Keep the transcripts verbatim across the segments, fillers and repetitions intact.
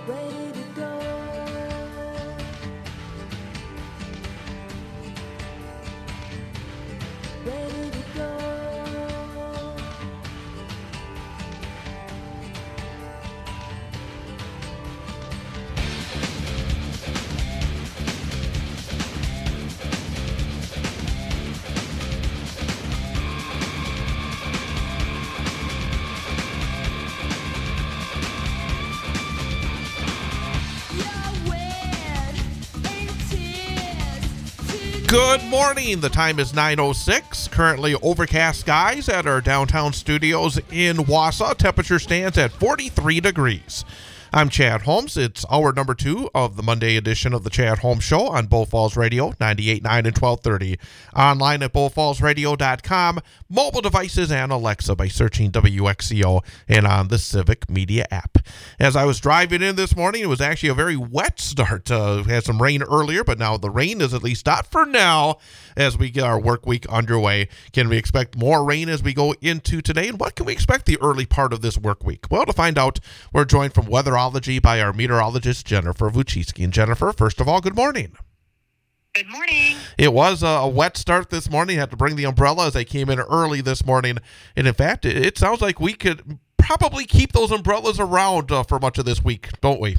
ready to go. Ready to go. Good morning. The time is nine oh six. Currently overcast skies at our downtown studios in Wausau. Temperature stands at forty-three degrees. I'm Chad Holmes. It's hour number two of the Monday edition of the Chad Holmes Show on Bull Falls Radio, ninety-eight point nine and twelve thirty. Online at bull falls radio dot com. Mobile devices and Alexa by searching W X C O and on the Civic Media app. As I was driving in this morning, it was actually a very wet start. Uh, we had some rain earlier, but now the rain is at least stopped for now as we get our work week underway. Can we expect more rain as we go into today? And what can we expect the early part of this work week? Well, to find out, we're joined from Weatherology by our meteorologist, Jennifer Vucicki. And Jennifer, first of all, good morning. Good morning. It was a wet start this morning. Had to bring the umbrella as I came in early this morning. And in fact, it, it sounds like we could probably keep those umbrellas around uh, for much of this week, don't we?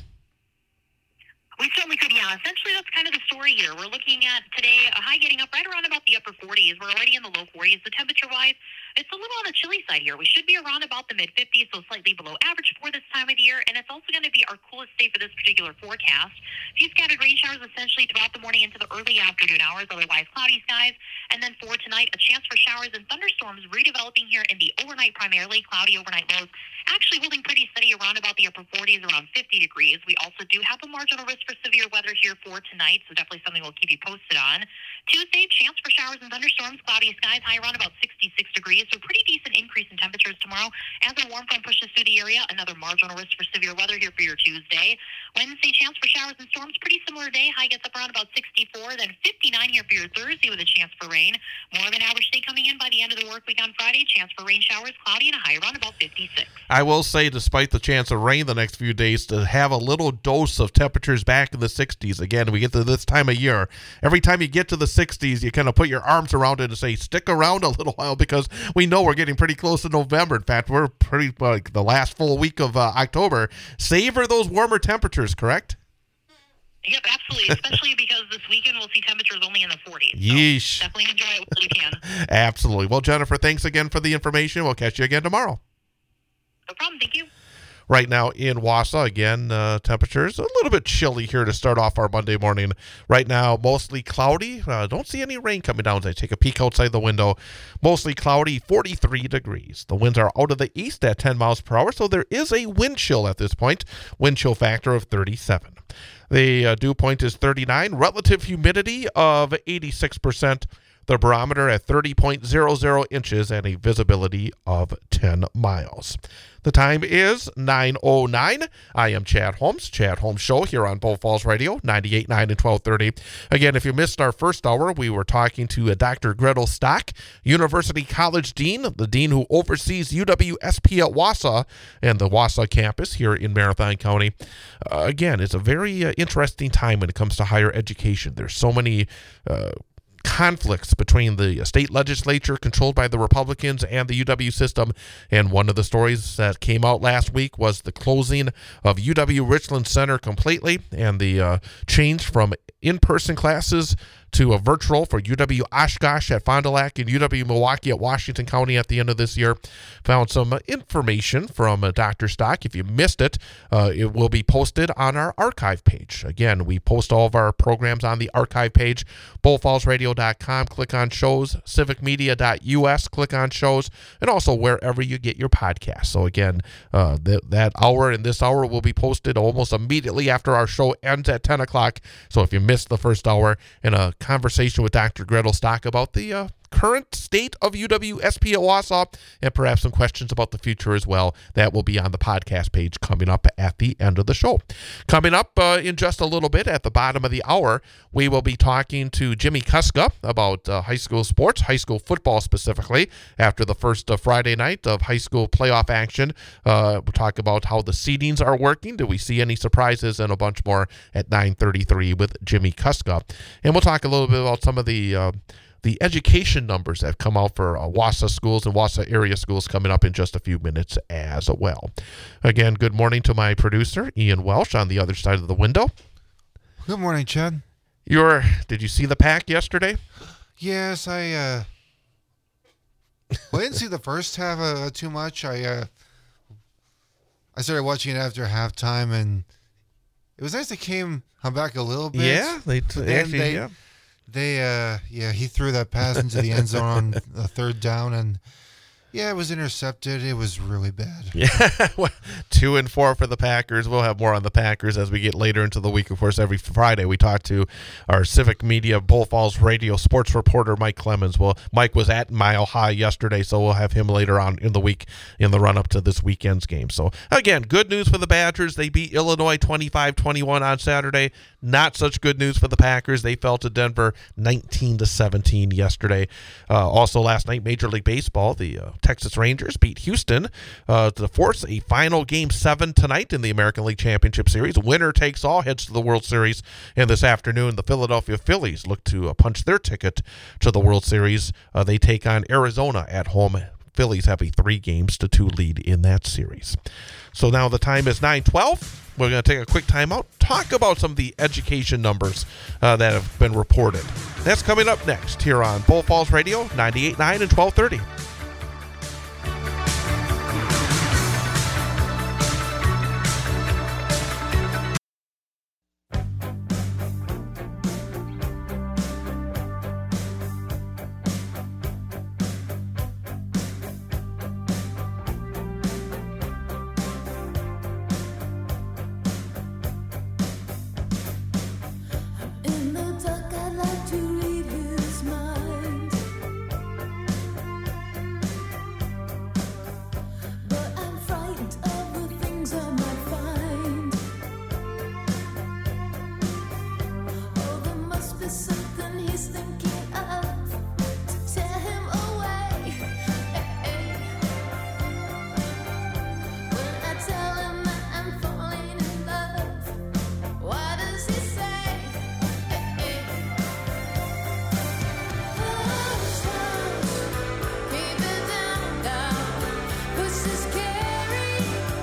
We certainly could, yeah. Essentially, that's kind of the story here. We're looking at today a high getting up right around about the upper forties. We're already in the low forties. The temperature-wise, it's a little on the chilly side here. We should be around about the mid-fifties, so slightly below average for this time of the year. And it's also going to be our coolest day for this particular forecast. A few scattered rain showers essentially throughout the morning into the early afternoon hours, otherwise cloudy skies. And then for tonight, a chance for showers and thunderstorms redeveloping here in the overnight, primarily cloudy overnight lows, actually holding pretty steady around about the upper forties, around fifty degrees. We also do have a marginal risk for severe weather here for tonight, so definitely something we'll keep you posted on. Tuesday, chance for showers and thunderstorms, cloudy skies, high around about sixty-six degrees, so pretty decent increase in temperatures tomorrow as a warm front pushes through the area. Another marginal risk for severe weather here for your Tuesday. Wednesday, chance for showers and storms, pretty similar day. High gets up around about sixty-four, then fifty-nine here for your Thursday with a chance for rain. More of an average day coming in by the end of the work week on Friday. Chance for rain showers, cloudy, and a high around about fifty-six. I will say, despite the chance of rain the next few days, to have a little dose of temperatures back in the sixties. Again, we get to this time of year. Every time you get to the sixties, you kind of put your arms around it and say, stick around a little while, because we know we're getting pretty close to November. In fact, we're pretty like the last full week of uh, October. Savor those warmer temperatures, correct? Yep, absolutely, especially because this weekend we'll see temperatures only in the forties. So Yeesh. definitely enjoy it while you can. Absolutely. Well, Jennifer, thanks again for the information. We'll catch you again tomorrow. No problem. Thank you. Right now in Wausau, again, uh, temperatures a little bit chilly here to start off our Monday morning. Right now, mostly cloudy. Uh, don't see any rain coming down as I take a peek outside the window. Mostly cloudy, forty-three degrees. The winds are out of the east at ten miles per hour, so there is a wind chill at this point. Wind chill factor of thirty-seven. The uh, dew point is thirty-nine. Relative humidity of eighty-six percent. The barometer at thirty point zero zero inches and a visibility of ten miles. The time is nine oh nine. I am Chad Holmes, Chad Holmes Show here on Bull Falls Radio, ninety-eight point nine and twelve thirty. Again, if you missed our first hour, we were talking to uh, Doctor Gretel Stock, University College Dean, the Dean who oversees U W S P at Wausau and the Wausau campus here in Marathon County. Uh, again, it's a very uh, interesting time when it comes to higher education. There's so many uh, conflicts between the state legislature controlled by the Republicans and the U W system. And one of the stories that came out last week was the closing of U W Richland Center completely and the uh, change from in-person classes to a virtual for U W Oshkosh at Fond du Lac and U W Milwaukee at Washington County at the end of this year. Found some information from uh, Doctor Stock. If you missed it, uh, it will be posted on our archive page. Again, we post all of our programs on the archive page, bull falls radio dot com. Click on shows, civic media dot U S, click on shows, and also wherever you get your podcasts. So again, uh, th- that hour and this hour will be posted almost immediately after our show ends at ten o'clock. So if you missed the first hour and a conversation with Doctor Gretel Stock about the uh, current state of U W S P at Wausau, and perhaps some questions about the future as well. That will be on the podcast page coming up at the end of the show. Coming up uh, in just a little bit at the bottom of the hour, we will be talking to Jimmy Kuska about uh, high school sports, high school football specifically, after the first uh, Friday night of high school playoff action. Uh, we'll talk about how the seedings are working. Do we see any surprises, and a bunch more at nine thirty-three with Jimmy Kuska. And we'll talk a little bit about some of the uh, the education numbers that have come out for uh, Wausau schools and Wausau area schools coming up in just a few minutes as well. Again, good morning to my producer, Ian Welsh, on the other side of the window. Good morning, Chad. You're, did you see the Pack yesterday? Yes, I, uh, well, I didn't see the first half uh, too much. I, uh, I started watching it after halftime, and it was nice they came come back a little bit. Yeah, they, t- But then actually, they, yeah. They, uh, yeah, he threw that pass into the end zone on the third down, and yeah, it was intercepted. It was really bad. Yeah, well, two and four for the Packers. We'll have more on the Packers as we get later into the week. Of course, every Friday we talk to our Civic Media Bull Falls Radio sports reporter, Mike Clemens. Well, Mike was at Mile High yesterday, so we'll have him later on in the week in the run-up to this weekend's game. So, again, good news for the Badgers. They beat Illinois twenty-five twenty-one on Saturday. Not such good news for the Packers. They fell to Denver nineteen to seventeen yesterday. Uh, also last night, Major League Baseball, the uh, Texas Rangers beat Houston uh, to force a final Game seven tonight in the American League Championship Series. Winner takes all, heads to the World Series. And this afternoon, the Philadelphia Phillies look to uh, punch their ticket to the World Series. Uh, they take on Arizona at home. Phillies have a three games to two lead in that series. So now the time is nine twelve. We're going to take a quick timeout, talk about some of the education numbers uh, that have been reported. That's coming up next here on Bull Falls Radio, ninety-eight point nine and twelve thirty. In the dark, I like to read his mind. But I'm frightened of the things I might find. Oh, there must be something he's thinking of to tear him away. When I tell him that I'm falling in love, what does he say? Hush, hush, keep it down, down. Push is scary.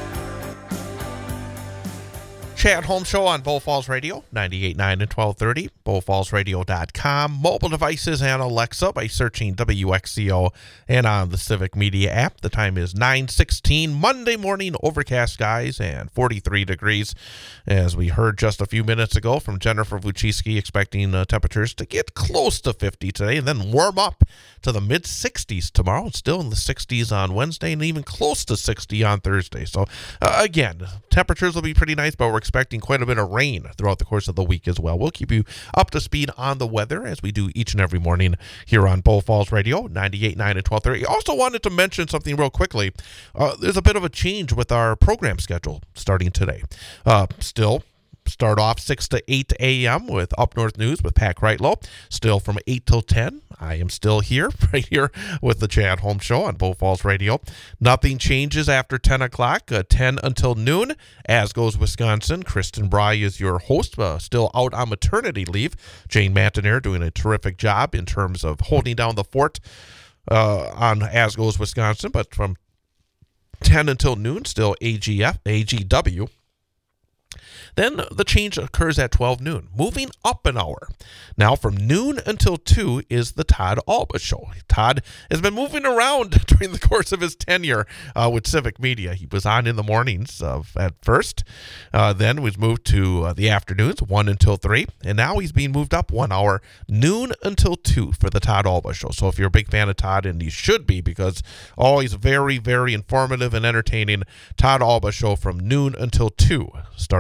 Chad Holmes Show on Bull Falls Radio, ninety-eight point nine and twelve thirty, bull falls radio dot com, mobile devices and Alexa by searching W X C O, and on the Civic Media app. The time is nine sixteen, Monday morning, overcast skies and forty-three degrees. As we heard just a few minutes ago from Jennifer Vucicki, expecting uh, temperatures to get close to fifty today and then warm up to the mid sixties tomorrow, and still in the sixties on Wednesday and even close to sixty on Thursday. So, uh, again, temperatures will be pretty nice, but we're expecting quite a bit of rain throughout the course of the week as well. We'll keep you up to speed on the weather as we do each and every morning here on Bull Falls Radio, ninety-eight point nine and twelve thirty. I also wanted to mention something real quickly. Uh, there's a bit of a change with our program schedule starting today. Uh, still, start off six to eight a.m. with Up North News with Pat Kreitlow. Still from eight till ten. I am still here, right here with the Chad Holmes Show on Bull Falls Radio. Nothing changes after ten o'clock, uh, ten until noon, as goes Wisconsin. Kristen Bry is your host, uh, still out on maternity leave. Jane Mantenair doing a terrific job in terms of holding down the fort uh, on As Goes Wisconsin, but from ten until noon, still A G F, A G W. Then the change occurs at twelve noon, moving up an hour. Now from noon until two is the Todd Alba Show. Todd has been moving around during the course of his tenure uh, with Civic Media. He was on in the mornings uh, at first. Uh, then was moved to uh, the afternoons, one until three. And now he's being moved up one hour, noon until two for the Todd Alba Show. So if you're a big fan of Todd, and you should be, because always very, very informative and entertaining, Todd Alba Show from noon until two, starting today.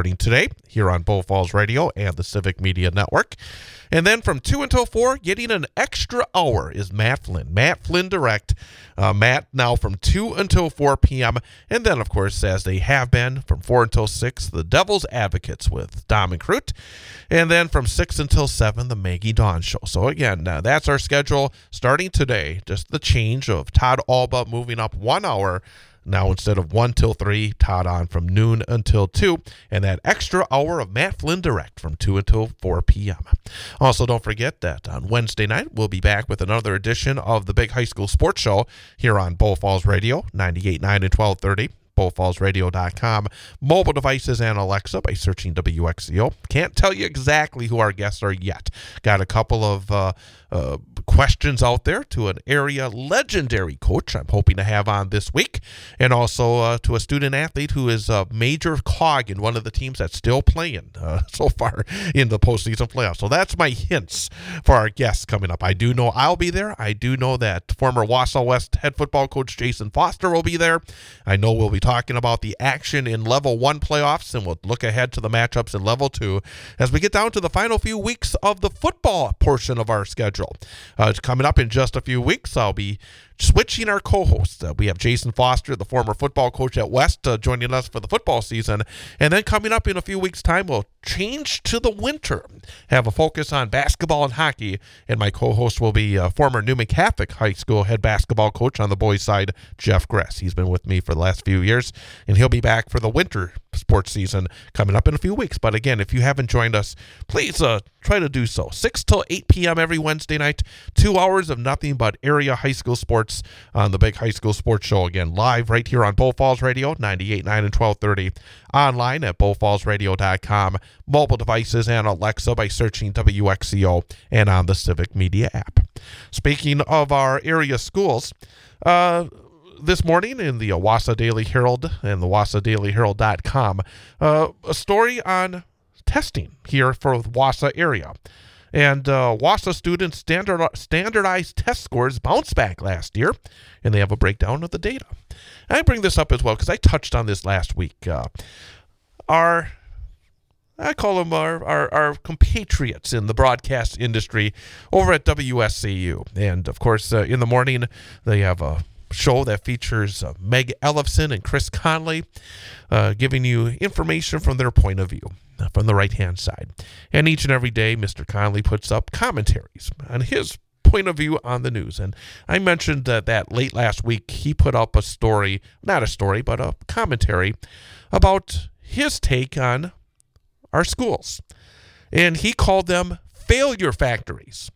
today here on Bow Falls Radio and the Civic Media Network. And then from two until four, getting an extra hour is Matt Flynn. Matt Flynn Direct. Uh, Matt now from two until four p.m. And then, of course, as they have been, from four until six, the Devil's Advocates with Dom and Crute. And then from six until seven, the Maggie Dawn Show. So, again, uh, that's our schedule starting today. Just the change of Todd Alba moving up one hour. Now, instead of one till three, Todd on from noon until two, and that extra hour of Matt Flynn Direct from two until four p.m. Also, don't forget that on Wednesday night, we'll be back with another edition of the Big High School Sports Show here on Bow Falls Radio, ninety-eight point nine and twelve thirty. bow falls radio dot com, mobile devices, and Alexa by searching W X C O. Can't tell you exactly who our guests are yet. Got a couple of uh, uh, questions out there to an area legendary coach I'm hoping to have on this week, and also uh, to a student athlete who is a major cog in one of the teams that's still playing uh, so far in the postseason playoffs. So that's my hints for our guests coming up. I do know I'll be there. I do know that former Wausau West head football coach Jason Foster will be there. I know we'll be talking about the action in level one playoffs, and we'll look ahead to the matchups in level two as we get down to the final few weeks of the football portion of our schedule. Uh, it's coming up in just a few weeks. I'll be switching our co-hosts. Uh, we have Jason Foster, the former football coach at West, uh, joining us for the football season. And then coming up in a few weeks' time, we'll change to the winter, have a focus on basketball and hockey. And my co-host will be uh, former Newman Catholic High School head basketball coach on the boys' side, Jeff Gress. He's been with me for the last few years, and he'll be back for the winter sports season coming up in a few weeks. But again, if you haven't joined us, please uh, try to do so. six till eight p.m. every Wednesday night, two hours of nothing but area high school sports on the Big High School Sports Show. Again, live right here on Bow Falls Radio, ninety-eight point nine and twelve thirty, online at bow falls radio dot com, mobile devices, and Alexa by searching W X C O, and on the Civic Media app. Speaking of our area schools, uh, this morning in the Wausau Daily Herald and the wausau daily herald dot com, uh, a story on testing here for the Wausau area. And uh, Wausau students' standard, standardized test scores bounced back last year, and they have a breakdown of the data. And I bring this up as well because I touched on this last week. Uh, our, I call them our, our, our compatriots in the broadcast industry over at W S A U. And, of course, uh, in the morning, they have a show that features uh, Meg Ellefson and Chris Conley uh, giving you information from their point of view, uh, from the right-hand side. And each and every day, Mister Conley puts up commentaries on his point of view on the news. And I mentioned uh, that late last week, he put up a story, not a story, but a commentary about his take on our schools. And he called them failure factories.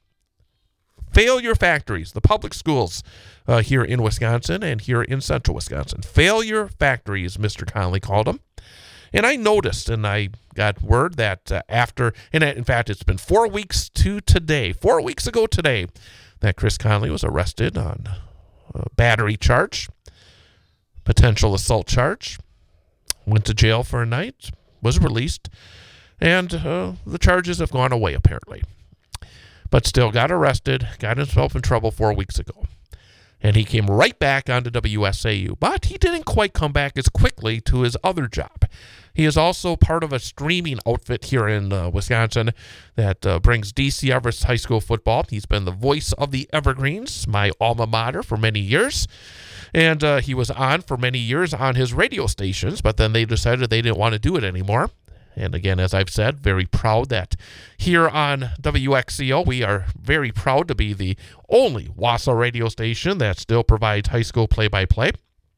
Failure factories, the public schools uh, here in Wisconsin and here in central Wisconsin. Failure factories, Mister Conley called them. And I noticed, and I got word that uh, after, and in fact, it's been four weeks to today, four weeks ago today, that Chris Conley was arrested on a battery charge, potential assault charge, went to jail for a night, was released, and uh, the charges have gone away apparently. But still got arrested, got himself in trouble four weeks ago. And he came right back onto W S A U. But he didn't quite come back as quickly to his other job. He is also part of a streaming outfit here in uh, Wisconsin that uh, brings D C Everest High School football. He's been the voice of the Evergreens, my alma mater, for many years. And uh, he was on for many years on his radio stations, but then they decided they didn't want to do it anymore. And again, as I've said, very proud that here on W X C O, we are very proud to be the only Wausau radio station that still provides high school play-by-play.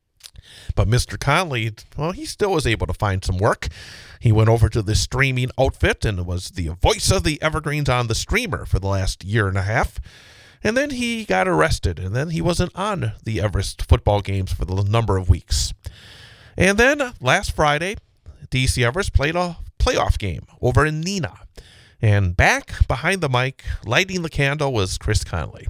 But Mister Conley, well, he still was able to find some work. He went over to the streaming outfit and was the voice of the Evergreens on the streamer for the last year and a half. And then he got arrested, and then he wasn't on the Everest football games for the number of weeks. And then last Friday, D C Everest played a playoff game over in Neenah. And back behind the mic, lighting the candle, was Chris Conley.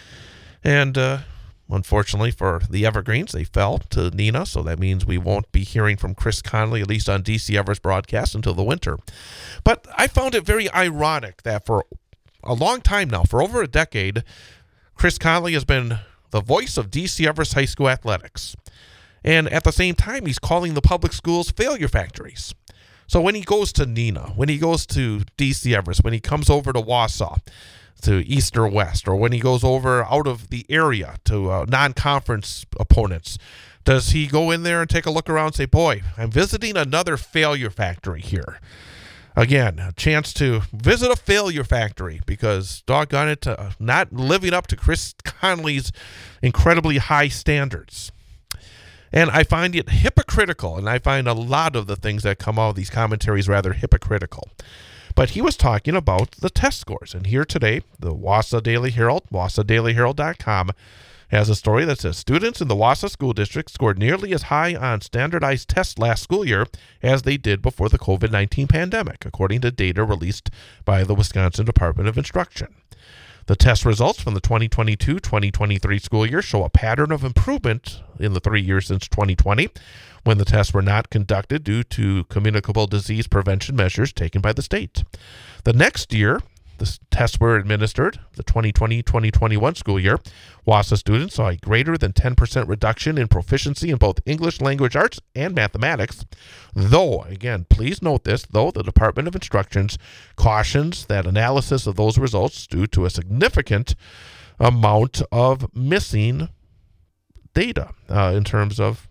And uh, unfortunately for the Evergreens, they fell to Neenah, so that means we won't be hearing from Chris Conley, at least on D C Everest broadcast, until the winter. But I found it very ironic that for a long time now, for over a decade, Chris Conley has been the voice of D C Everest High School athletics. And at the same time, he's calling the public schools failure factories. So when he goes to Neenah, when he goes to D C Everest, when he comes over to Wausau, to East or West, or when he goes over out of the area to uh, non-conference opponents, does he go in there and take a look around and say, boy, I'm visiting another failure factory here? Again, a chance to visit a failure factory because, doggone it, uh, not living up to Chris Conley's incredibly high standards. And I find it hypocritical, and I find a lot of the things that come out of these commentaries rather hypocritical. But he was talking about the test scores. And here today, the Wausau Daily Herald, wausau daily herald dot com, has a story that says students in the Wausau School District scored nearly as high on standardized tests last school year as they did before the COVID nineteen pandemic, according to data released by the Wisconsin Department of Instruction. The test results from the twenty twenty-two twenty twenty-three school year show a pattern of improvement in the three years since twenty twenty, when the tests were not conducted due to communicable disease prevention measures taken by the state. The next year, the tests were administered, the twenty twenty twenty twenty-one school year. Wausau students saw a greater than ten percent reduction in proficiency in both English language arts and mathematics. Though, again, please note this, though the Department of Instruction cautions that analysis of those results due to a significant amount of missing data uh, in terms of.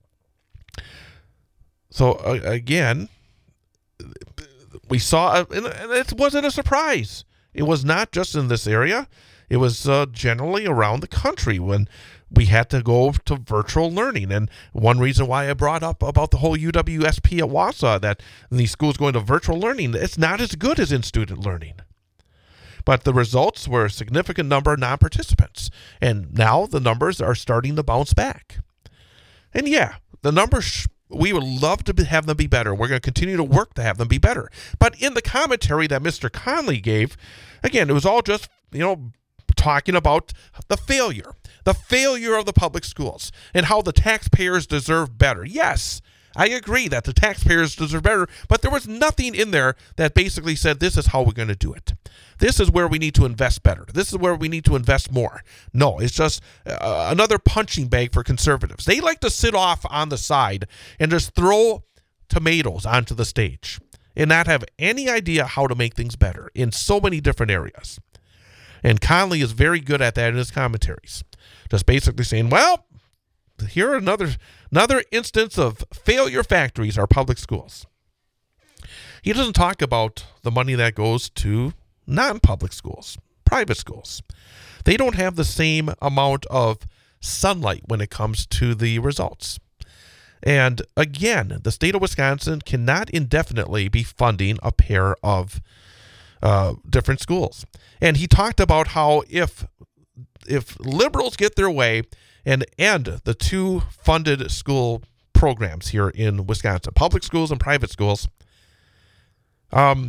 So, uh, again, we saw, and it wasn't a surprise. It was not just in this area. It was uh, generally around the country when we had to go to virtual learning. And one reason why I brought up about the whole U W S P at Wausau, that these schools going to virtual learning, it's not as good as in-student learning. But the results were a significant number of non-participants. And now the numbers are starting to bounce back. And yeah, the numbers, we would love to have them be better. We're going to continue to work to have them be better. But in the commentary that Mister Conley gave, again, it was all just, you know, talking about the failure, the failure of the public schools and how the taxpayers deserve better. Yes, I agree that the taxpayers deserve better, but there was nothing in there that basically said this is how we're going to do it. This is where we need to invest better. This is where we need to invest more. No, it's just uh, another punching bag for conservatives. They like to sit off on the side and just throw tomatoes onto the stage and not have any idea how to make things better in so many different areas. And Conley is very good at that in his commentaries. Just basically saying, well, here are another, another instance of failure factories are public schools. He doesn't talk about the money that goes to non-public schools, private schools. They don't have the same amount of sunlight when it comes to the results. And again, the state of Wisconsin cannot indefinitely be funding a pair of uh, different schools. And he talked about how if if liberals get their way and end the two funded school programs here in Wisconsin, public schools and private schools, um,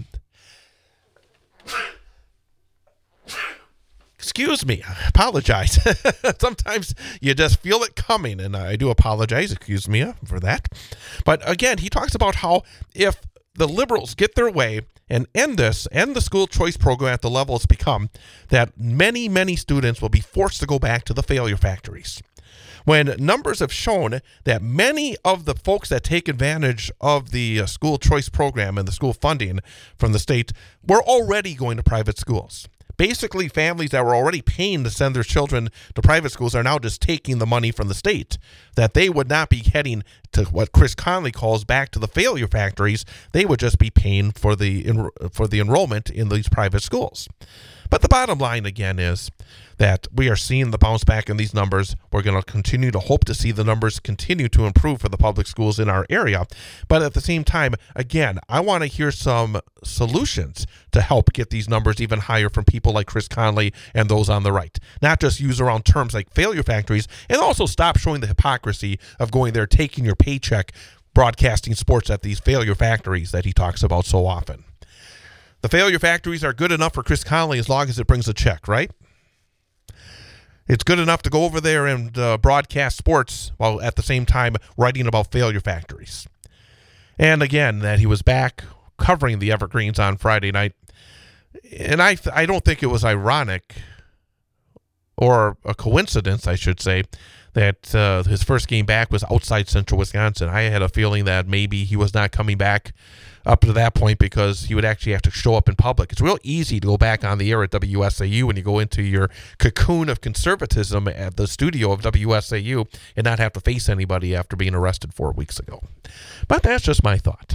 excuse me, I apologize. Sometimes you just feel it coming, and I do apologize, excuse me for that. But again, he talks about how if the liberals get their way and end this, end the school choice program at the level it's become, that many, many students will be forced to go back to the failure factories. When numbers have shown that many of the folks that take advantage of the uh, school choice program and the school funding from the state were already going to private schools. Basically, families that were already paying to send their children to private schools are now just taking the money from the state, that they would not be heading to what Chris Conley calls back to the failure factories. They would just be paying for the for the enrollment in these private schools. But the bottom line, again, is that we are seeing the bounce back in these numbers. We're going to continue to hope to see the numbers continue to improve for the public schools in our area. But at the same time, again, I want to hear some solutions to help get these numbers even higher from people like Chris Conley and those on the right. Not just use around terms like failure factories, and also stop showing the hypocrisy of going there, taking your paycheck, broadcasting sports at these failure factories that he talks about so often. The failure factories are good enough for Chris Conley as long as it brings a check, right? It's good enough to go over there and uh, broadcast sports while at the same time writing about failure factories. And again, that he was back covering the Evergreens on Friday night. And I th- I don't think it was ironic or a coincidence, I should say, that uh, his first game back was outside Central Wisconsin. I had a feeling that maybe he was not coming back up to that point because he would actually have to show up in public. It's real easy to go back on the air at W S A U when you go into your cocoon of conservatism at the studio of W S A U and not have to face anybody after being arrested four weeks ago. But that's just my thought.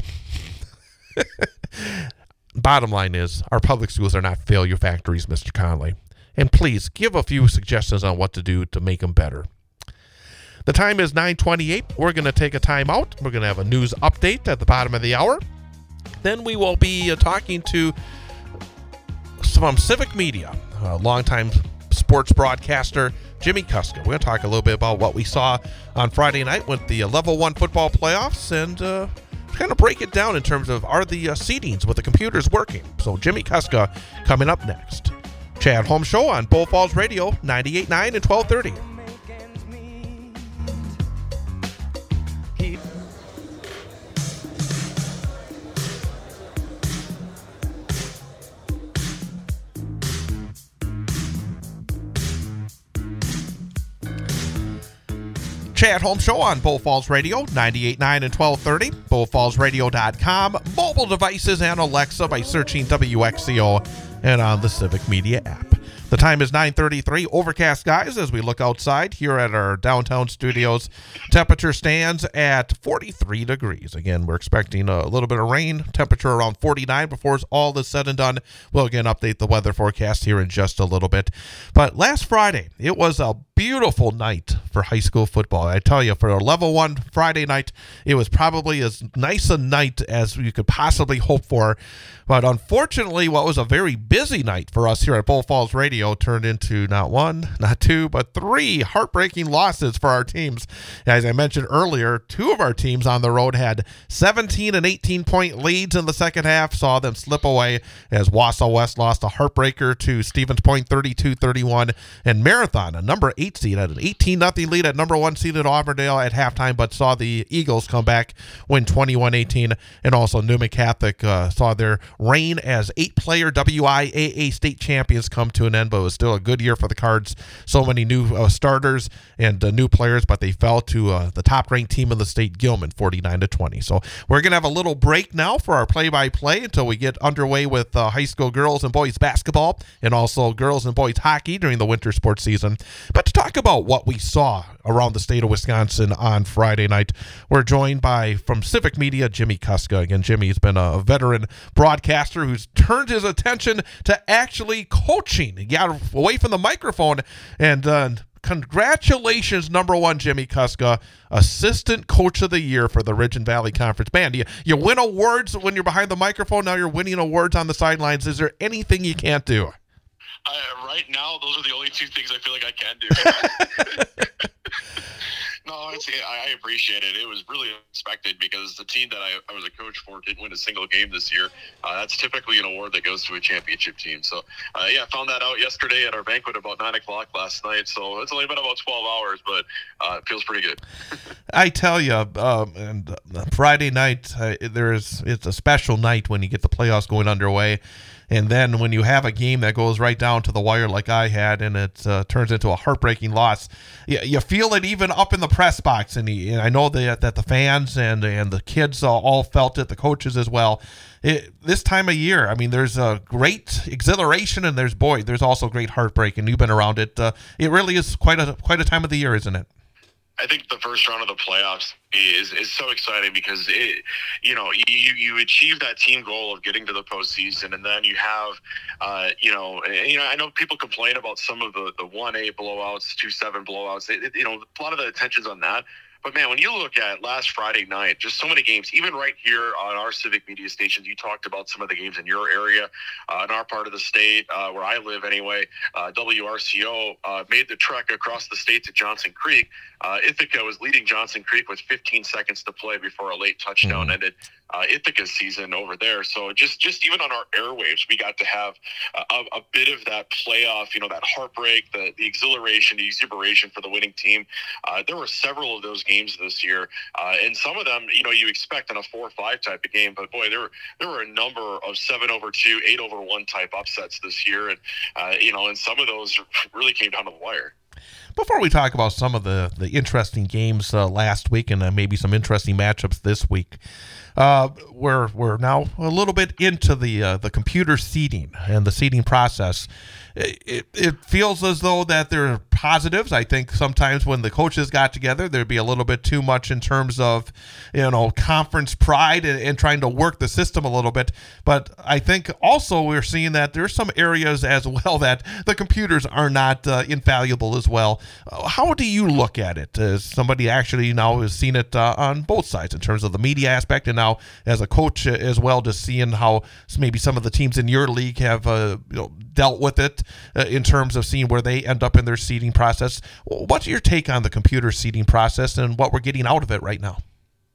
Bottom line is, our public schools are not failure factories, Mister Conley. And please, give a few suggestions on what to do to make them better. The time is nine twenty-eight. We're going to take a time out. We're going to have a news update at the bottom of the hour. Then we will be uh, talking to from Civic Media, a longtime sports broadcaster, Jimmy Kuska. We're going to talk a little bit about what we saw on Friday night with the uh, Level one football playoffs and uh, kind of break it down in terms of are the uh, seedings with the computers working. So Jimmy Kuska coming up next. Chad Holmes Show on Bull Falls Radio, ninety-eight point nine and twelve thirty. Chad Holmes Show on Bull Falls Radio, ninety-eight point nine and twelve thirty, bull falls radio dot com, mobile devices and Alexa by searching W X C O and on the Civic Media app. The time is nine thirty-three, overcast skies as we look outside here at our downtown studios. Temperature stands at forty-three degrees. Again, we're expecting a little bit of rain, temperature around forty-nine before it's all is said and done. We'll again update the weather forecast here in just a little bit. But last Friday, it was a beautiful night for high school football. I tell you, for a level one Friday night, it was probably as nice a night as you could possibly hope for. But unfortunately, what was a very busy night for us here at Bull Falls Radio turned into not one, not two, but three heartbreaking losses for our teams. As I mentioned earlier, two of our teams on the road had seventeen and eighteen point leads in the second half, saw them slip away as Wausau West lost a heartbreaker to Stevens Point thirty-two thirty-one, and Marathon, a number eight seed, had an eighteen nothing lead at number one seeded Auburndale at halftime, but saw the Eagles come back, win twenty-one eighteen, and also Newman Catholic uh, saw their reign as eight-player W I A A state champions come to an end, but it was still a good year for the Cards. So many new uh, starters and uh, new players, but they fell to uh, the top-ranked team in the state, Gilman, forty-nine to twenty. So we're going to have a little break now for our play-by-play until we get underway with uh, high school girls and boys basketball and also girls and boys hockey during the winter sports season. But to talk about what we saw around the state of Wisconsin on Friday night, we're joined by, from Civic Media, Jimmy Kuska. Again, Jimmy's been a veteran broadcaster who's turned his attention to actually coaching. He got away from the microphone, and uh, congratulations, number one, Jimmy Kuska, Assistant Coach of the Year for the Ridge and Valley Conference. Man, you, you win awards when you're behind the microphone. Now you're winning awards on the sidelines. Is there anything you can't do? Uh, right now, those are the only two things I feel like I can do. No, it's, I I appreciate it. It was really unexpected because the team that I, I was a coach for didn't win a single game this year. Uh, that's typically an award that goes to a championship team. So, uh, yeah, I found that out yesterday at our banquet about nine o'clock last night. So it's only been about twelve hours, but uh, it feels pretty good. I tell you, um, and uh, Friday night, uh, there is it's a special night when you get the playoffs going underway. And then when you have a game that goes right down to the wire like I had, and it uh, turns into a heartbreaking loss, you, you feel it even up in the press box. And, he, and I know that, that the fans and and the kids all, all felt it, the coaches as well. It, this time of year, I mean, there's a great exhilaration, and there's, boy, there's also great heartbreak. And you've been around it. Uh, it really is quite a quite a time of the year, isn't it? I think the first round of the playoffs is is so exciting because it, you know, you you achieve that team goal of getting to the postseason, and then you have, uh, you know, and, you know, I know people complain about some of the the one eight blowouts, two seven blowouts. It, it, you know, a lot of the attention's on that. But, man, when you look at last Friday night, just so many games, even right here on our Civic Media stations, you talked about some of the games in your area, uh, in our part of the state, uh, where I live anyway. uh, W R C O uh, made the trek across the state to Johnson Creek. Uh, Ithaca was leading Johnson Creek with fifteen seconds to play before a late touchdown mm-hmm. ended uh, Ithaca's season over there. So just, just even on our airwaves, we got to have a, a bit of that playoff, you know, that heartbreak, the, the exhilaration, the exuberation for the winning team. Uh, there were several of those games this year, uh, and some of them, you know, you expect in a four or five type of game, but boy, there were there were a number of seven over two, eight over one type upsets this year, and uh, you know, and some of those really came down to the wire. Before we talk about some of the, the interesting games uh, last week and uh, maybe some interesting matchups this week, uh, we're we're now a little bit into the uh, the computer seeding and the seeding process. It, it, it feels as though that there are positives. I think sometimes when the coaches got together, there'd be a little bit too much in terms of, you know, conference pride and, and trying to work the system a little bit. But I think also we're seeing that there's some areas as well that the computers are not uh, infallible as well. Uh, how do you look at it as somebody actually now has seen it uh, on both sides in terms of the media aspect and now as a coach as well, just seeing how maybe some of the teams in your league have uh, you know, dealt with it uh, in terms of seeing where they end up in their seeding process? What's your take on the computer seeding process and what we're getting out of it right now?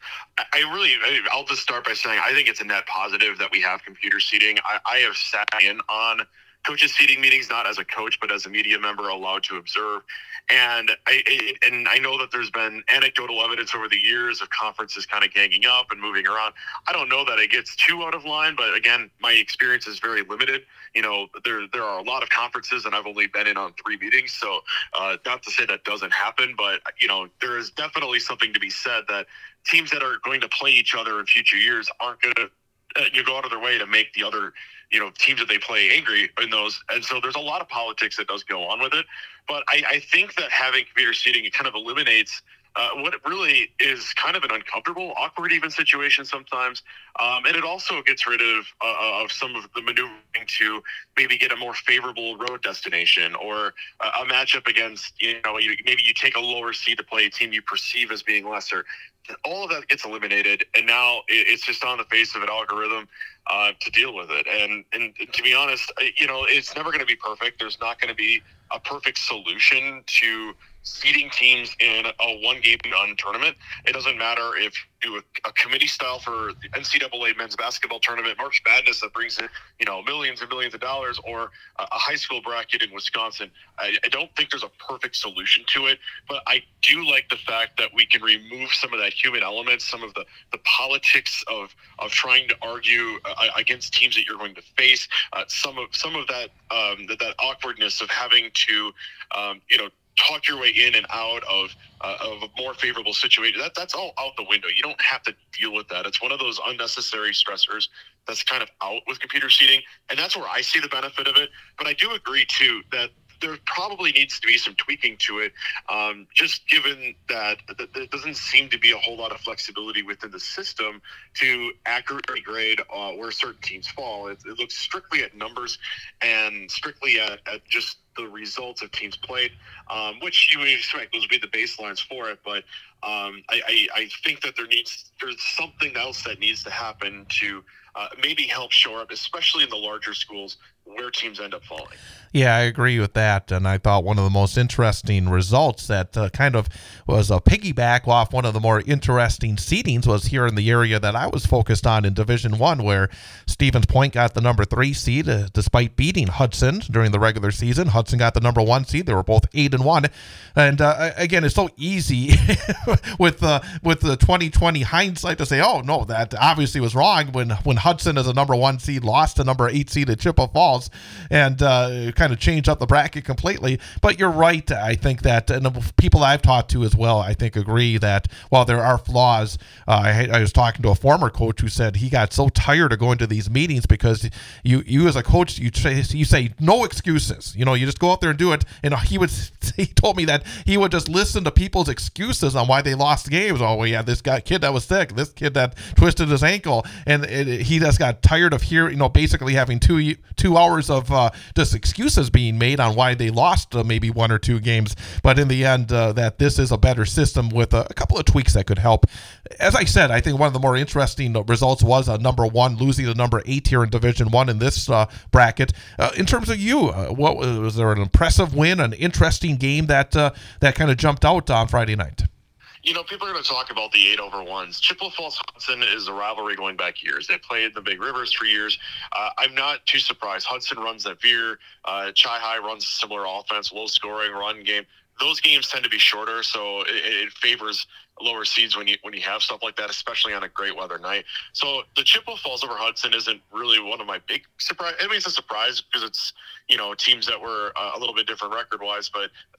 I really, I'll just start by saying I think it's a net positive that we have computer seating. I, I have sat in on coaches seating meetings, not as a coach, but as a media member allowed to observe. And I it, and I know that there's been anecdotal evidence over the years of conferences kind of ganging up and moving around. I don't know that it gets too out of line, but again, my experience is very limited. You know, there there are a lot of conferences, and I've only been in on three meetings, so uh, not to say that doesn't happen, but you know, there is definitely something to be said that teams that are going to play each other in future years aren't going to uh, you go out of their way to make the other, you know, teams that they play angry in those. And so there's a lot of politics that does go on with it. But I, I think that having computer seating, it kind of eliminates uh, what it really is kind of an uncomfortable, awkward even situation sometimes. Um, and it also gets rid of, uh, of some of the maneuvering to maybe get a more favorable road destination or a, a matchup against, you know, you, maybe you take a lower seed to play a team you perceive as being lesser. All of that gets eliminated, and now it's just on the face of an algorithm uh, to deal with it. And, and to be honest, you know, it's never going to be perfect. There's not going to be a perfect solution to seeding teams in a one-game done tournament. It doesn't matter if you do a, a committee style for the N C double A men's basketball tournament, March Madness that brings in, you know, millions and millions of dollars, or a, a high school bracket in Wisconsin. I, I don't think there's a perfect solution to it, but I do like the fact that we can remove some of that human element, some of the, the politics of, of trying to argue uh, against teams that you're going to face, uh, some of some of that um, that, that awkwardness of having to, um, you know, talk your way in and out of uh, of a more favorable situation. That that's all out the window. You don't have to deal with that. It's one of those unnecessary stressors that's kind of out with computer seating, and that's where I see the benefit of it. But I do agree too that there probably needs to be some tweaking to it, um, just given that, that there doesn't seem to be a whole lot of flexibility within the system to accurately grade uh, where certain teams fall. It, it looks strictly at numbers and strictly at, at just the results of teams played, um, which you would expect those would be the baselines for it. But um, I, I, I think that there needs there's something else that needs to happen to uh, maybe help shore up, especially in the larger schools, where teams end up falling. Yeah, I agree with that. And I thought one of the most interesting results that uh, kind of was a piggyback off one of the more interesting seedings was here in the area that I was focused on in Division One, where Stevens Point got the number three seed uh, despite beating Hudson during the regular season. Hudson got the number one seed. They were both eight and one. And uh, again, it's so easy with uh, with the twenty twenty hindsight to say, oh no, that obviously was wrong when when Hudson as a number one seed lost to number eight seed at Chippewa Falls and uh, kind of changed up the bracket completely. But you're right. I think that, and the people I've talked to as well, I think agree that while there are flaws, uh, I, I was talking to a former coach who said he got so tired of going to these meetings because you you as a coach, you say, you say no excuses. You know, you just go out there and do it. And he would he told me that he would just listen to people's excuses on why they lost games. Oh, well, yeah, this guy kid that was sick, this kid that twisted his ankle, and it, it, he just got tired of hearing, you know, basically having two two hours of uh, just excuses being made on why they lost uh, maybe one or two games. But in the end, uh, that this is a better system with a, a couple of tweaks that could help. As I said, I think one of the more interesting results was a number one losing to number eight here in Division One in this uh, bracket. Uh, in terms of you, uh, what was there an impressive win, an interesting game that uh, that kind of jumped out on Friday night? You know, people are going to talk about the eight over ones. Chippewa Falls Hudson is a rivalry going back years. They played the Big Rivers for years. Uh, I'm not too surprised. Hudson runs that veer. Uh, Chi High runs a similar offense, low scoring run game. Those games tend to be shorter, so it, it favors lower seeds when you when you have stuff like that, especially on a great weather night. So the Chippewa Falls over Hudson isn't really one of my big surprise. I mean, it's a surprise because it's, you know, teams that were uh, a little bit different record wise, but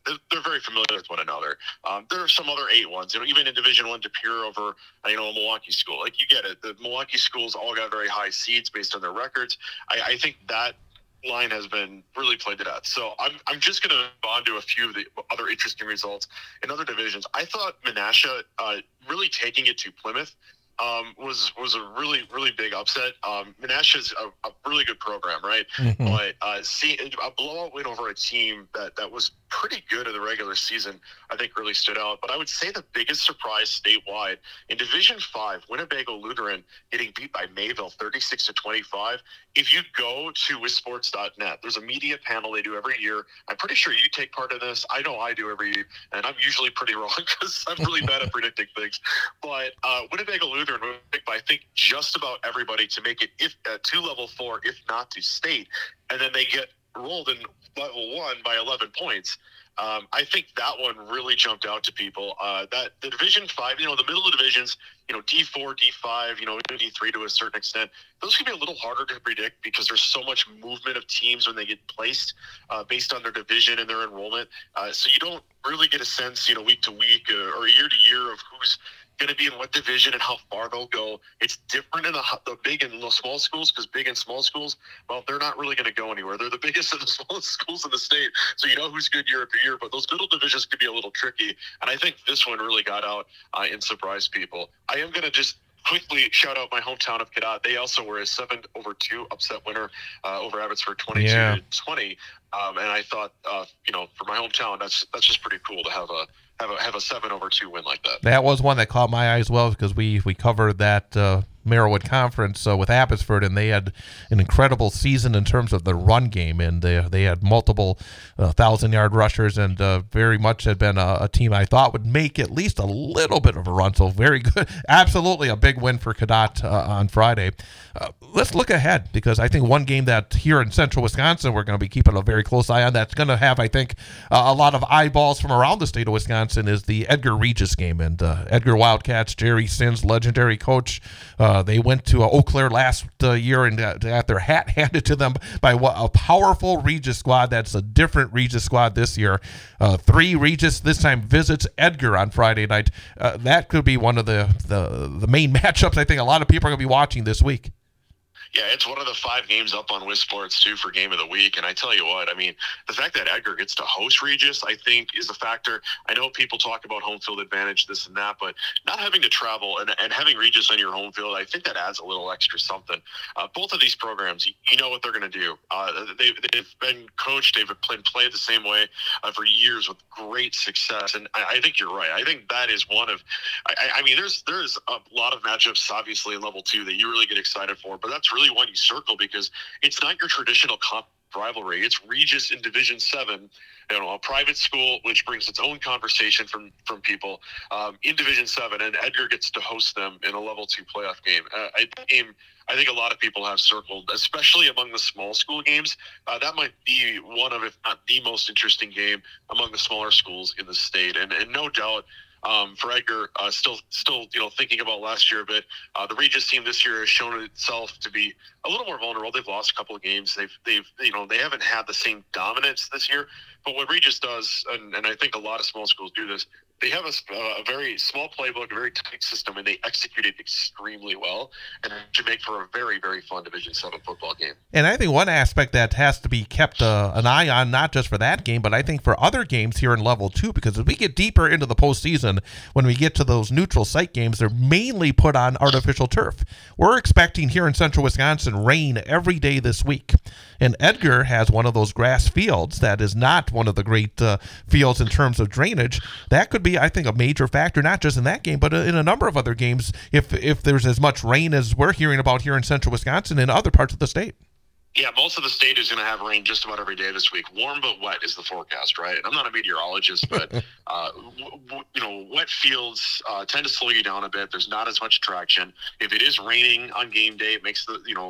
they're, they're very familiar with one another. Um, there are some other eight ones, you know, even in Division One, De Pere over, you know, a Milwaukee school. Like, you get it. The Milwaukee schools all got very high seeds based on their records. I, I think that line has been really played to death. So I'm I'm just going to move on to a few of the other interesting results in other divisions. I thought Menasha uh, really taking it to Plymouth um, was was a really, really big upset. Um, Menasha's a, a really good program, right? Mm-hmm. But uh, see, a blowout win over a team that, that was pretty good in the regular season, I think really stood out. But I would say the biggest surprise statewide in Division Five, Winnebago Lutheran getting beat by Mayville thirty-six to twenty-five. If you go to wisports dot net, there's a media panel they do every year. I'm pretty sure you take part in this. I know I do every year, and I'm usually pretty wrong because I'm really bad at predicting things. But uh, Winnebago Lutheran was picked by, I think, just about everybody to make it if uh, to level four, if not to state, and then they get rolled in level one by eleven points. Um, I think that one really jumped out to people. Uh, that the Division Five, you know, the middle of the divisions, you know, D four, D five, you know, D three to a certain extent, those can be a little harder to predict because there's so much movement of teams when they get placed uh, based on their division and their enrollment. Uh, so you don't really get a sense, you know, week to week uh, or year to year of who's going to be in what division and how far they'll go. It's different in the, the big and the small schools because big and small schools, well, they're not really going to go anywhere. They're the biggest of the smallest schools in the state, so you know who's good year after year, but those middle divisions could be a little tricky, and I think this one really got out uh, and surprised people. I am going to just quickly shout out my hometown of Cadott. They also were a seven over two upset winner uh, over Abbotsford twenty-two yeah. to twenty, um, and I thought, uh, you know, for my hometown, that's that's just pretty cool to have a have a have a seven over two win like that. That was one that caught my eye as well because we we covered that uh, Merriwood Conference uh, with Abbotsford, and they had an incredible season in terms of the run game, and they they had multiple uh, thousand yard rushers, and uh, very much had been a, a team I thought would make at least a little bit of a run. So very good, absolutely a big win for Cadott uh, on Friday. Uh, let's look ahead because I think one game that here in Central Wisconsin we're going to be keeping a very close eye on. That's going to have, I think, uh, a lot of eyeballs from around the state of Wisconsin is the Edgar Regis game. And uh, Edgar Wildcats, Jerry Sins, legendary coach, uh, they went to uh, Eau Claire last uh, year and uh, got their hat handed to them by what, a powerful Regis squad. That's a different Regis squad this year. Uh, three Regis this time visits Edgar on Friday night. Uh, that could be one of the, the, the main matchups I think a lot of people are going to be watching this week. Yeah, it's one of the five games up on WisSports, too, for Game of the Week. And I tell you what, I mean, the fact that Edgar gets to host Regis, I think, is a factor. I know people talk about home field advantage, this and that, but not having to travel and, and having Regis on your home field, I think that adds a little extra something. Uh, both of these programs, you, you know what they're going to do. Uh, they, they've been coached, they've been played the same way uh, for years with great success. And I, I think you're right. I think that is one of, I, I mean, there's there's a lot of matchups, obviously, in level two that you really get excited for, but that's really really one you circle because it's not your traditional comp rivalry. It's Regis in Division Seven, you know, a private school which brings its own conversation from from people um, in Division Seven, and Edgar gets to host them in a level two playoff game. Uh, I game. I think a lot of people have circled, especially among the small school games. Uh, that might be one of, if not the most interesting game among the smaller schools in the state, and and no doubt. Um, for Edgar, uh, still, still, you know, thinking about last year a bit. Uh, the Regis team this year has shown itself to be a little more vulnerable. They've lost a couple of games. They've, they've, you know, they haven't had the same dominance this year. But what Regis does, and, and I think a lot of small schools do this, they have a, a very small playbook, a very tight system, and they execute it extremely well, and it should make for a very, very fun Division Seven football game. And I think one aspect that has to be kept uh, an eye on, not just for that game, but I think for other games here in Level Two, because as we get deeper into the postseason, when we get to those neutral site games, they're mainly put on artificial turf. We're expecting here in Central Wisconsin rain every day this week, and Edgar has one of those grass fields that is not one of the great uh, fields in terms of drainage. That could be, I think, a major factor, not just in that game, but in a number of other games, if if there's as much rain as we're hearing about here in Central Wisconsin and other parts of the state. Yeah, most of the state is going to have rain just about every day this week. Warm but wet is the forecast, right? And I'm not a meteorologist, but uh, w- w- you know, wet fields uh, tend to slow you down a bit. There's not as much traction. If it is raining on game day, it makes the you know it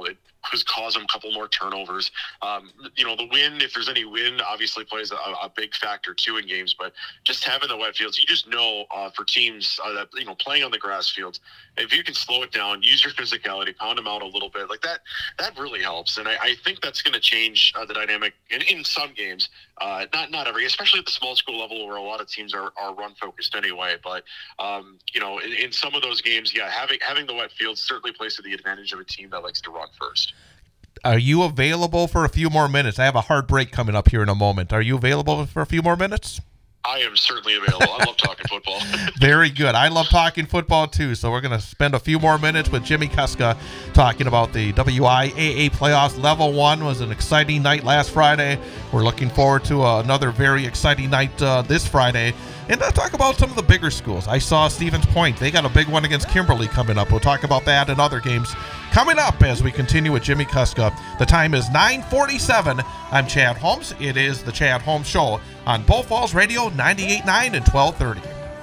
has caused them a couple more turnovers. Um, you know, the wind, if there's any wind, obviously plays a, a big factor too in games. But just having the wet fields, you just know uh, for teams uh, that, you know, playing on the grass fields, if you can slow it down, use your physicality, pound them out a little bit, like that, that really helps. And I, I think that's going to change uh, the dynamic in, in some games. Uh, not not every, especially at the small school level where a lot of teams are, are run focused anyway. But um, you know, in, in some of those games, yeah, having having the wet field certainly plays to the advantage of a team that likes to run first. Are you available for a few more minutes? I have a hard break coming up here in a moment. Are you available for a few more minutes? I am certainly available. I love talking football. Very good. I love talking football too. So we're going to spend a few more minutes with Jimmy Kuska talking about the W I A A playoffs. Level one was an exciting night last Friday. We're looking forward to uh, another very exciting night uh, this Friday. And uh, talk about some of the bigger schools. I saw Stevens Point. They got a big one against Kimberly coming up. We'll talk about that and other games coming up as we continue with Jimmy Kuska. The time is nine forty-seven. I'm Chad Holmes. It is the Chad Holmes Show on Bull Falls Radio ninety-eight point nine and twelve thirty.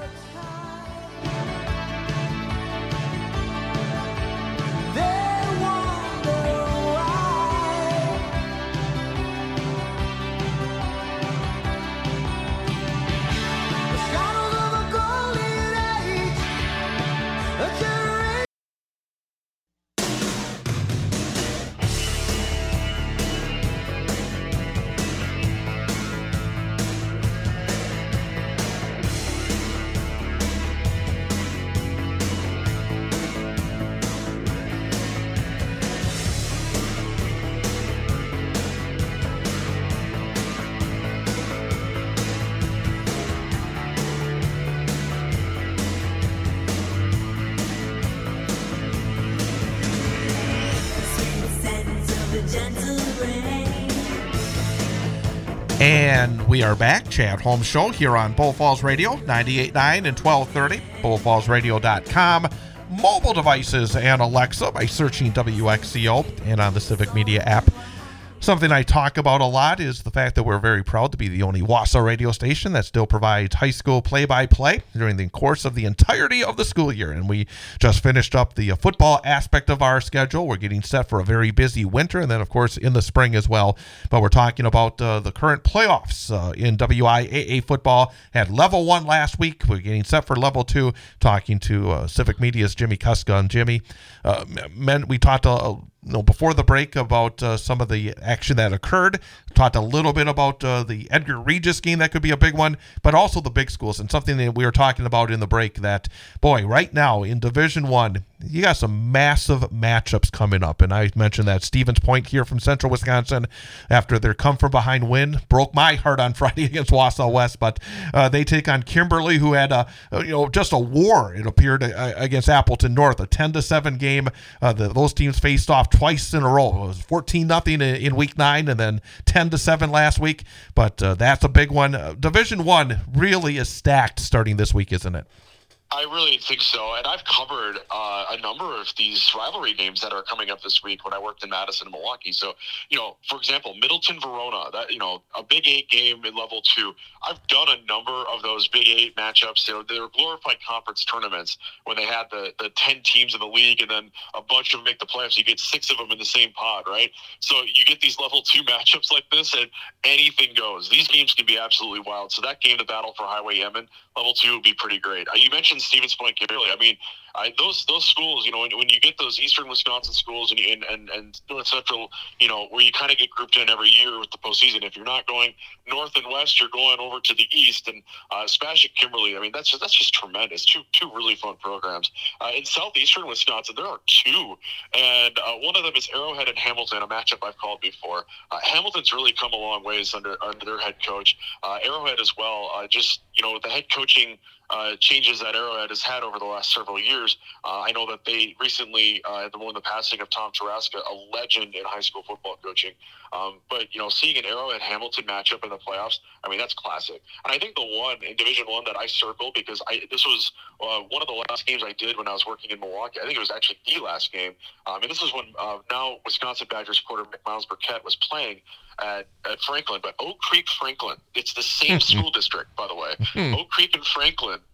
And we are back, Chad Holmes Show, here on Bull Falls Radio, ninety-eight point nine and twelve thirty, bull falls radio dot com, mobile devices, and Alexa by searching W X C O, and on the Civic Media app. Something I talk about a lot is the fact that we're very proud to be the only Wausau radio station that still provides high school play-by-play during the course of the entirety of the school year. And we just finished up the football aspect of our schedule. We're getting set for a very busy winter, and then, of course, in the spring as well. But we're talking about uh, the current playoffs uh, in W I A A football. Had level one last week. We're getting set for level two, talking to uh, Civic Media's Jimmy Kuska. And Jimmy, uh, men, we talked a You know, before the break about uh, some of the action that occurred. Talked a little bit about uh, the Edgar Regis game that could be a big one, but also the big schools, and something that we were talking about in the break that, boy, right now in Division One, you got some massive matchups coming up. And I mentioned that Stevens Point here from Central Wisconsin, after their come-from-behind win, broke my heart on Friday against Wausau West, but uh, they take on Kimberly, who had a, you know, just a war, it appeared, uh, against Appleton North, a ten to seven game. Uh, the, those teams faced off twice in a row. It was fourteen nothing in, in week nine and then ten to seven last week. But uh, that's a big one. Uh, Division one really is stacked starting this week, isn't it? I really think so, and I've covered uh, a number of these rivalry games that are coming up this week when I worked in Madison and Milwaukee. So, you know, for example, Middleton Verona, that, you know, a Big Eight game in level two. I've done a number of those Big Eight matchups. You know, they were glorified conference tournaments when they had the, the ten teams in the league and then a bunch of them make the playoffs. You get six of them in the same pod, right? So you get these level two matchups like this, and anything goes. These games can be absolutely wild. So that game, the Battle for Highway Yemen, level two would be pretty great. Uh, you mentioned Stevens Point, Kimberly. I mean, I, those those schools, you know, when, when you get those Eastern Wisconsin schools and and, and, and North Central, you know, where you kind of get grouped in every year with the postseason. If you're not going north and west, you're going over to the east. And uh, Spashik Kimberly, I mean, that's just, that's just tremendous. Two two really fun programs. Uh, in southeastern Wisconsin, there are two, and uh, one of them is Arrowhead and Hamilton, a matchup I've called before. Uh, Hamilton's really come a long ways under under their head coach. Uh, Arrowhead as well. Uh, just you know, the head coaching Uh, changes that Arrowhead has had over the last several years. Uh, I know that they recently uh, had the one the passing of Tom Taraska, a legend in high school football coaching. Um, but you know, seeing an Arrowhead Hamilton matchup in the playoffs, I mean, that's classic. And I think the one in Division One that I circled because I this was uh, one of the last games I did when I was working in Milwaukee. I think it was actually the last game. Um, and this is when uh, now Wisconsin Badgers quarterback Miles Burkett was playing at, at Franklin, but Oak Creek Franklin. It's the same school district, by the way. Oak Creek and Franklin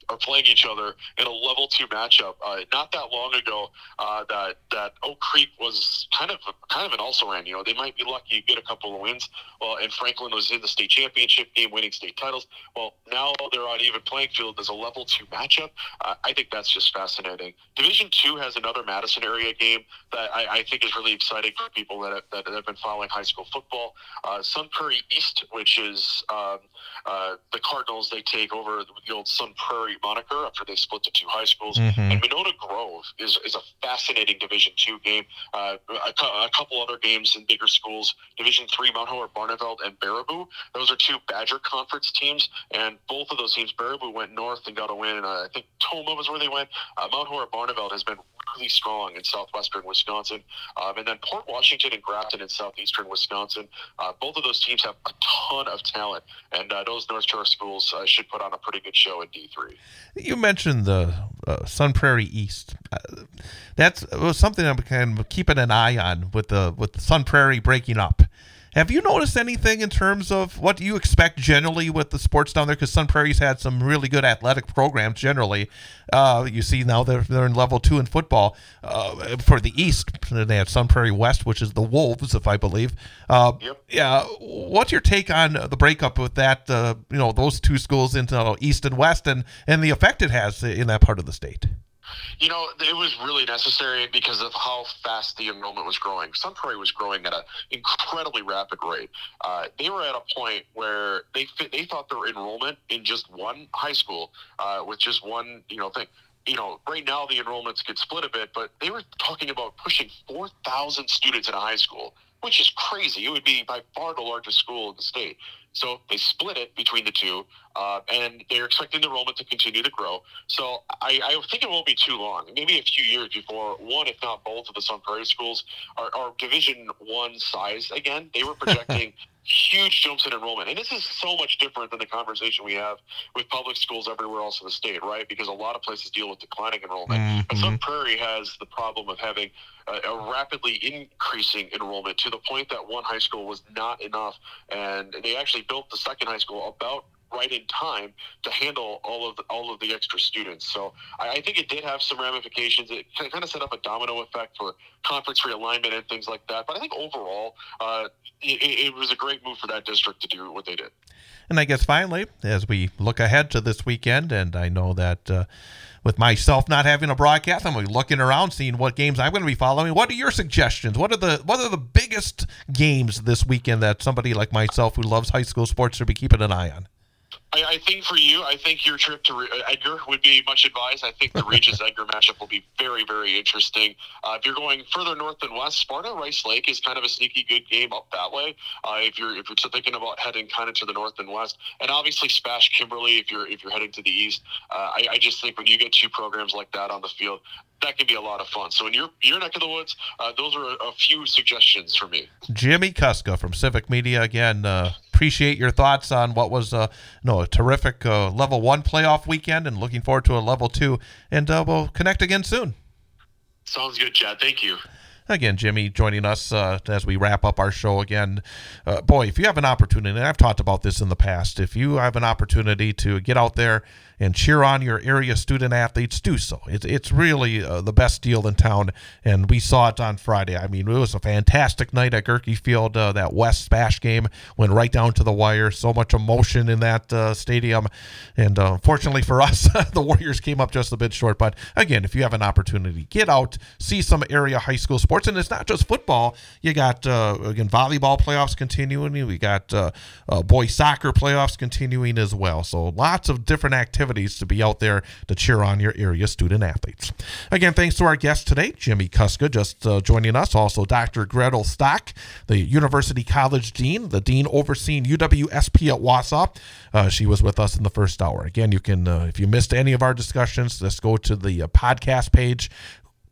are playing each other in a level two matchup. Uh, not that long ago, uh, that that Oak Creek was kind of kind of an also-ran. You know, they might be lucky to get a couple of wins. Well, and Franklin was in the state championship game, winning state titles. Well, now they're on even playing field. There's a level two matchup. Uh, I think that's just fascinating. Division two has another Madison area game that I, I think is really exciting for people that have, that have been following high school football. Uh, Sun Prairie East, which is um, uh, the Cardinals, they take over the old Sun Prairie moniker after they split to two high schools. Mm-hmm. And Monona Grove is, is a fascinating Division two game. Uh, a, a couple other games in bigger schools. Division three, Mount Howard, Barneveld, and Baraboo. Those are two Badger Conference teams, and both of those teams, Baraboo went north and got a win. Uh, I think Toma was where they went. Uh, Mount Howard, Barneveld has been really strong in southwestern Wisconsin. Um, and then Port Washington and Grafton in southeastern Wisconsin. Uh, both of those teams have a ton of talent, and uh, those North Shore schools uh, should put on a pretty good show in D three. You mentioned the uh, Sun Prairie East. Uh, that's was something I'm kind of keeping an eye on with the with the Sun Prairie breaking up. Have you noticed anything in terms of what you expect generally with the sports down there? Because Sun Prairie's had some really good athletic programs generally. Uh, you see now they're, they're in level two in football. Uh, for the East, they have Sun Prairie West, which is the Wolves, if I believe. Uh, Yep. Yeah. What's your take on the breakup with that, uh, you know, those two schools into East and West and, and the effect it has in that part of the state? You know, it was really necessary because of how fast the enrollment was growing. Sun Prairie was growing at an incredibly rapid rate. Uh, they were at a point where they fit, they thought their enrollment in just one high school, uh, with just one, you know, thing. You know, right now the enrollments get split a bit, but they were talking about pushing four thousand students in a high school, which is crazy. It would be by far the largest school in the state. So they split it between the two, uh, and they're expecting the enrollment to continue to grow. So I, I think it won't be too long, maybe a few years before one, if not both, of the Sun Prairie schools are, are Division One size again. They were projecting huge jumps in enrollment, and this is so much different than the conversation we have with public schools everywhere else in the state, right? Because a lot of places deal with declining enrollment, Mm-hmm. but Sun Prairie has the problem of having a, a rapidly increasing enrollment to the point that one high school was not enough, and they actually built the second high school about right in time to handle all of the, all of the extra students. So I, I think it did have some ramifications. It kind of set up a domino effect for conference realignment and things like that. But I think overall, uh, it, it was a great move for that district to do what they did. And I guess finally, as we look ahead to this weekend, and I know that uh, with myself not having a broadcast, I'm looking around, seeing what games I'm going to be following. What are your suggestions? What are the what are the biggest games this weekend that somebody like myself who loves high school sports should be keeping an eye on? I, I think for you, I think your trip to uh, Edgar would be much advised. I think the Regis Edgar matchup will be very, very interesting. Uh, if you're going further north than west, Sparta Rice Lake is kind of a sneaky good game up that way. Uh, if you're if you're thinking about heading kind of to the north and west, and obviously Spash Kimberly if you're if you're heading to the east. Uh, I, I just think when you get two programs like that on the field, that can be a lot of fun. So in your your neck of the woods, uh, those are a, a few suggestions for me. Jimmy Kuska from Civic Media again. Uh, appreciate your thoughts on what was uh, no a terrific uh, level one playoff weekend, and looking forward to a level two. And uh, we'll connect again soon. Sounds good, Chad. Thank you. Again, Jimmy joining us uh, as we wrap up our show again. Uh, boy, if you have an opportunity, and I've talked about this in the past, if you have an opportunity to get out there and cheer on your area student athletes, do so. It's it's really uh, the best deal in town, and we saw it on Friday. I mean, it was a fantastic night at Gerke Field. Uh, that West Spash game went right down to the wire. So much emotion in that uh, stadium, and uh, unfortunately for us, the Warriors came up just a bit short. But again, if you have an opportunity, get out, see some area high school sports, and it's not just football. You got uh, again volleyball playoffs continuing. We got uh, uh, boys soccer playoffs continuing as well. So lots of different activities to be out there to cheer on your area student athletes. Again, thanks to our guest today, Jimmy Kuska, just uh, joining us. Also, Doctor Gretel Stock, the University College Dean, the Dean overseeing U W S P at Wausau. Uh, she was with us in the first hour. Again, you can, uh, if you missed any of our discussions, just go to the uh, podcast page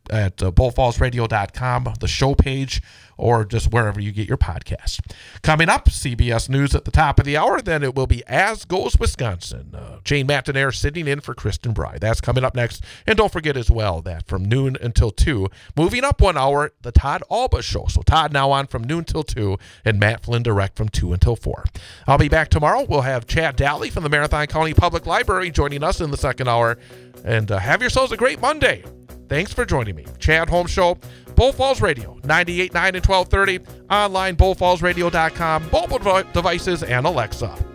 at uh, bull falls radio dot com, the show page, or just wherever you get your podcasts. Coming up, C B S News at the top of the hour. Then it will be As Goes Wisconsin. Uh, Jane Martinaire sitting in for Kristen Bry. That's coming up next. And don't forget as well that from noon until two, moving up one hour, the Todd Alba Show. So Todd now on from noon till two, and Matt Flynn direct from two until four. I'll be back tomorrow. We'll have Chad Daly from the Marathon County Public Library joining us in the second hour. And uh, have yourselves a great Monday. Thanks for joining me. Chad Holmes Show, Bull Falls Radio, ninety-eight point nine and twelve thirty, online bull falls radio dot com, mobile devices, and Alexa.